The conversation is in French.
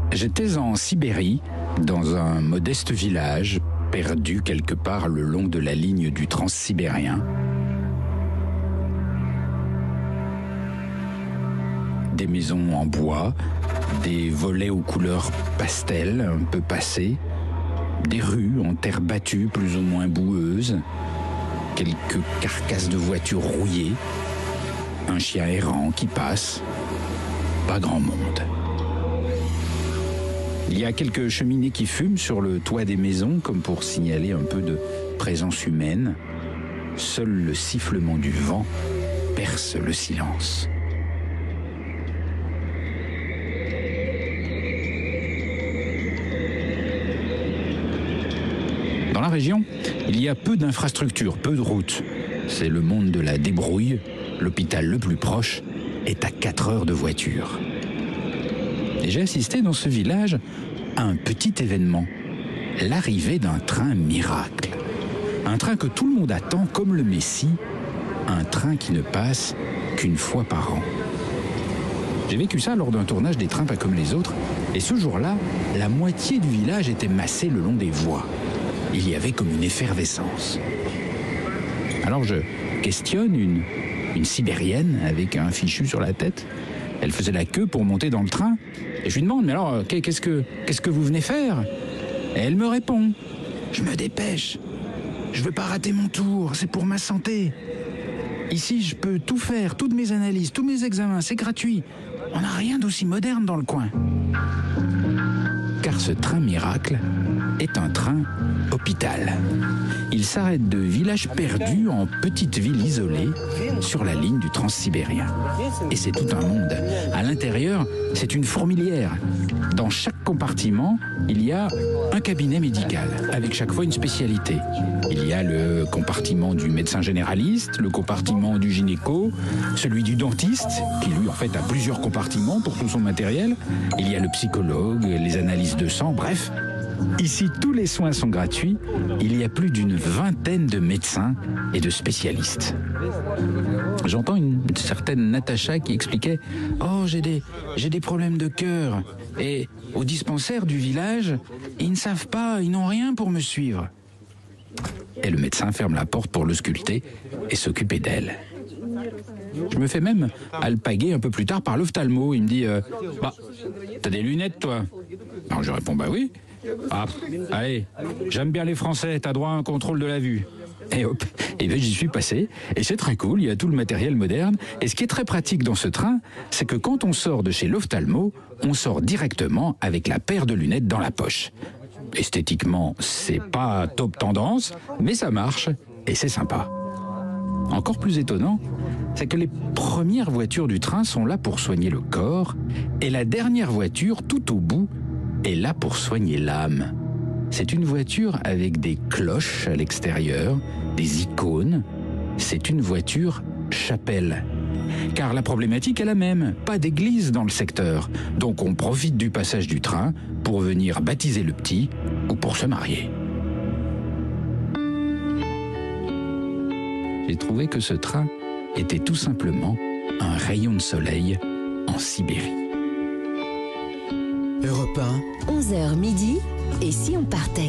J'étais en Sibérie, dans un modeste village, perdu quelque part le long de la ligne du transsibérien. Des maisons en bois, des volets aux couleurs pastel, un peu passées, des rues en terre battue plus ou moins boueuses, quelques carcasses de voitures rouillées, un chien errant qui passe, pas grand monde. Il y a quelques cheminées qui fument sur le toit des maisons, comme pour signaler un peu de présence humaine. Seul le sifflement du vent perce le silence. Dans la région, il y a peu d'infrastructures, peu de routes. C'est le monde de la débrouille. L'hôpital le plus proche est à 4 heures de voiture. Et j'ai assisté dans ce village à un petit événement, l'arrivée d'un train miracle. Un train que tout le monde attend comme le Messie, un train qui ne passe qu'une fois par an. J'ai vécu ça lors d'un tournage des Trains pas comme les autres, et ce jour-là, la moitié du village était massée le long des voies. Il y avait comme une effervescence. Alors je questionne une Sibérienne avec un fichu sur la tête. Elle faisait la queue pour monter dans le train. Et je lui demande, mais alors, qu'est-ce que vous venez faire? Et elle me répond, je me dépêche. Je veux pas rater mon tour, c'est pour ma santé. Ici, je peux tout faire, toutes mes analyses, tous mes examens, c'est gratuit. On n'a rien d'aussi moderne dans le coin. Car ce train miracle est un train hôpital. Il s'arrête de village perdu en petite ville isolée sur la ligne du transsibérien. Et c'est tout un monde. À l'intérieur, c'est une fourmilière. Dans chaque compartiment, il y a un cabinet médical, avec chaque fois une spécialité. Il y a le compartiment du médecin généraliste, le compartiment du gynéco, celui du dentiste, qui lui en fait a plusieurs compartiments pour tout son matériel. Il y a le psychologue, les analyses de sang, bref. Ici, tous les soins sont gratuits. Il y a plus d'une vingtaine de médecins et de spécialistes. J'entends une certaine Natacha qui expliquait « Oh, j'ai des problèmes de cœur. Et au dispensaire du village, ils ne savent pas, ils n'ont rien pour me suivre. » Et le médecin ferme la porte pour l'ausculter et s'occuper d'elle. Je me fais même alpaguer un peu plus tard par l'ophtalmo. Il me dit « Bah, t'as des lunettes, toi ?» Alors je réponds « Bah oui. » Ah, allez, j'aime bien les Français, t'as droit à un contrôle de la vue. Et hop, et bien j'y suis passé, et c'est très cool, il y a tout le matériel moderne. Et ce qui est très pratique dans ce train, c'est que quand on sort de chez l'ophtalmo, on sort directement avec la paire de lunettes dans la poche. Esthétiquement, c'est pas top tendance, mais ça marche, et c'est sympa. Encore plus étonnant, c'est que les premières voitures du train sont là pour soigner le corps, et la dernière voiture, tout au bout, est là pour soigner l'âme. C'est une voiture avec des cloches à l'extérieur, des icônes. C'est une voiture chapelle. Car la problématique est la même, pas d'église dans le secteur. Donc on profite du passage du train pour venir baptiser le petit ou pour se marier. J'ai trouvé que ce train était tout simplement un rayon de soleil en Sibérie. Europe 1. 11h midi, et si on partait?